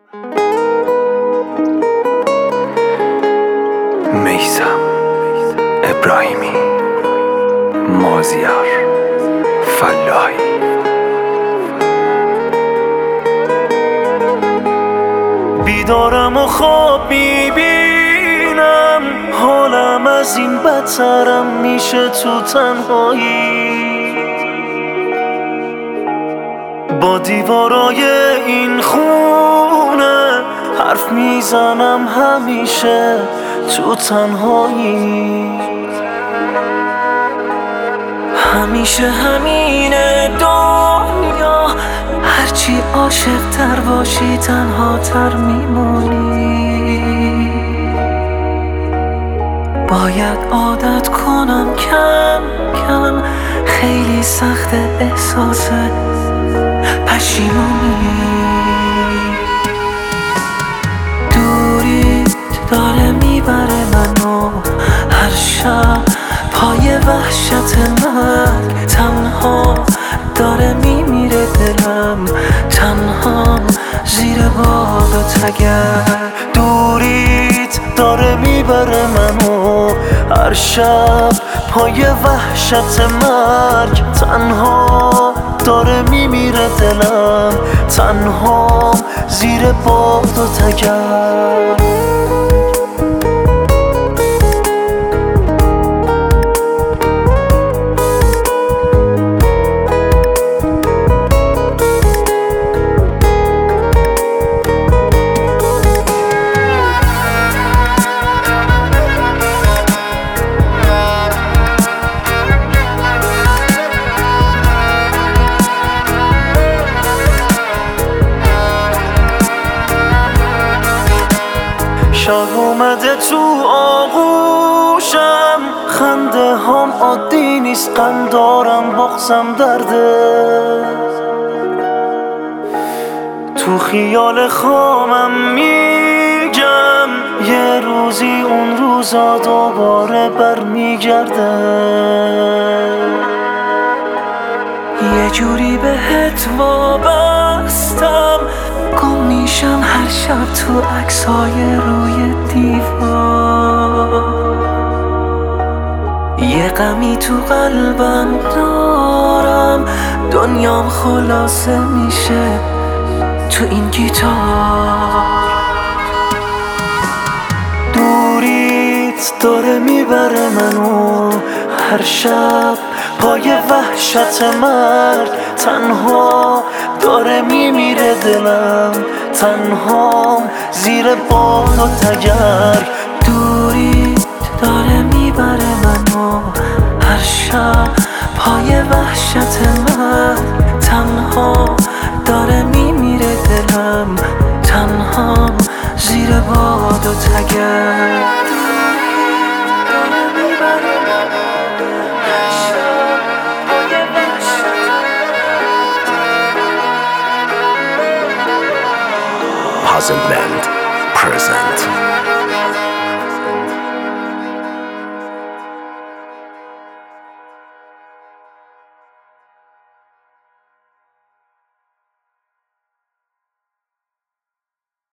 میثم ابراهیمی، مازیار فلاحی. بیدارم و خواب میبینم، حالم از این بدترم میشه تو تنهایی. با دیوارای این خونه حرف میزنم همیشه تو تنهایی. همیشه همینه دنیا، هرچی عاشق تر باشی تنها تر میمونی. باید عادت کنم کم کم، خیلی سخت احساس پشیمونی. دوریت داره میبره منو هر شب پای وحشت مرگ. تنها داره میمیره دلم، تنها زیر باد و تگر. دوریت داره میبره منو هر شب پای وحشت مرگ. تنها داره میمیره دلم، تنها زیر باد و تگر. شب اومده تو آغوشم، خنده هم عادی نیست، غم دارم بغزم درده. تو خیال خامم میگم یه روزی اون روزا دوباره برمیگرده. یه جوری بهت وابستم، گم میشم هر شب تو عکسای روی دیوار. یه غمی تو قلبم دارم، دنیام خلاصه میشه تو این گیتار. دوریت داره میبره منو هر شب پای وحشت مرگ. تنها داره میمیره دلم، تنها زیر باد و تگر. دوریت داره میبره منو هر شب پای وحشت مرگ. تنها داره میمیره دلم، تنها زیر باد و تگر. Puzzle Band present